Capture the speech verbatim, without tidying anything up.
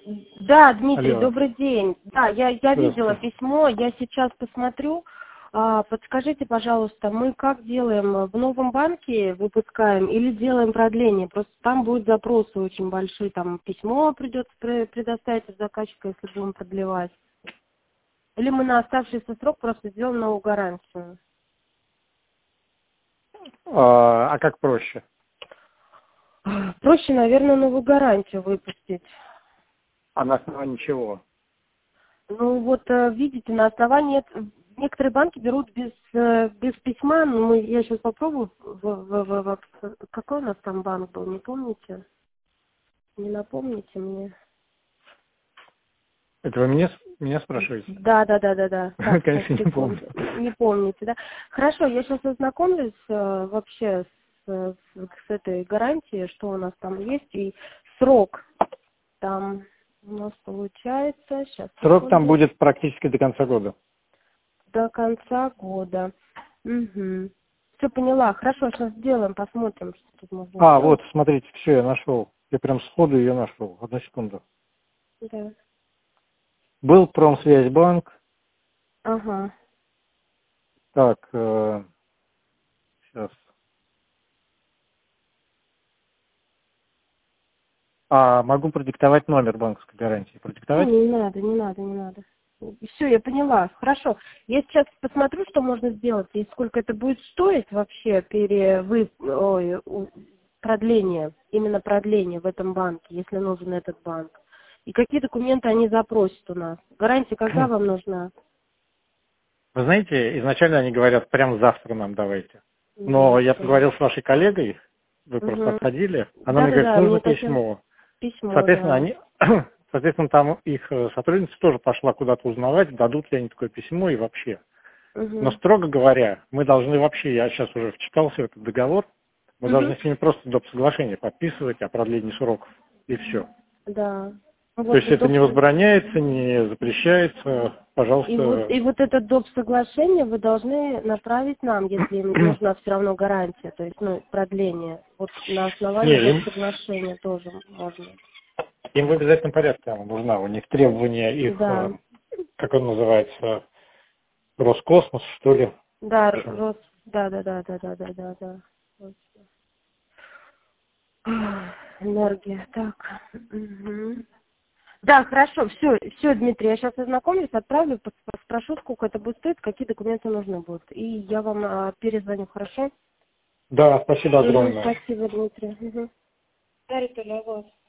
Да, Дмитрий, Алло. добрый день. Да, я, я видела Здравствуйте. письмо, я сейчас посмотрю. А, подскажите, пожалуйста, мы как делаем? В новом банке выпускаем или делаем продление? Просто там будут запросы очень большие, там письмо придется пре- предоставить от заказчика, если будем продлевать. Или мы на оставшийся срок просто сделаем новую гарантию? А, а как проще? Проще, наверное, новую гарантию выпустить. А на основании чего? Ну вот, э, видите, на основании... эт- Некоторые банки берут без, э, без письма, но мы, я сейчас попробую. В, в- в- в- какой у нас там банк был, не помните? Не напомните мне. Это вы меня, с- меня спрашиваете? Да, да, да, да, да. Так, сейчас, Конечно, не помню. секунду. Не помните, да? Хорошо, я сейчас ознакомлюсь э, вообще с, э, с, с этой гарантией, что у нас там есть, и срок там у нас получается, сейчас, Срок там секунду, будет практически до конца года. до конца года. Угу. Все поняла. Хорошо, сейчас сделаем, посмотрим, что тут можно А, сделать. вот, смотрите, все, я нашел. Я прям сходу ее нашел. Одну секунду. Да. Был Промсвязьбанк. Ага. Так, э, сейчас. А, могу продиктовать номер банковской гарантии. Не, Продиктовать? не надо, не надо, не надо. Все, я поняла. Хорошо. Я сейчас посмотрю, что можно сделать и сколько это будет стоить вообще перевы... Ой, у- продление, именно продление в этом банке, если нужен этот банк. И какие документы они запросят у нас. Гарантия когда вам нужна? Вы знаете, изначально они говорят, прям завтра нам давайте. Но я Завтра. поговорил с вашей коллегой, вы просто Угу. обходили, она мне говорит, Да-да-да, нужно мне таким письмо. письмо, Соответственно, да. они, соответственно, там их э, сотрудница тоже пошла куда-то узнавать, дадут ли они такое письмо и вообще. Но Угу. строго говоря, мы должны вообще, я сейчас уже вчитался в этот договор, мы Угу. должны с ними просто доп. Соглашение подписывать о продлении сроков. И все. Да. Ну То вот есть это доп. не возбраняется, не запрещается. И вот, Пожалуйста. и вот это доп. Соглашение вы должны направить нам, если им нужна все равно гарантия, то есть, ну, продление. Вот на основании Не, доп. им, Соглашения тоже можно. им в обязательном порядке там нужна. У них требования их, Да. э, как он называется, Роскосмос, что ли. Да, В общем, Рос... Да, да, да, да, да, да, да, да. Точно. Ах, энергия. Так. Мгм. Да, хорошо, все, все, Дмитрий, я сейчас ознакомлюсь, отправлю, пос- спрошу, сколько это будет стоить, какие документы нужны будут. И я вам а, перезвоню, хорошо? да, спасибо Угу, огромное. спасибо, Дмитрий. Угу. Дарья,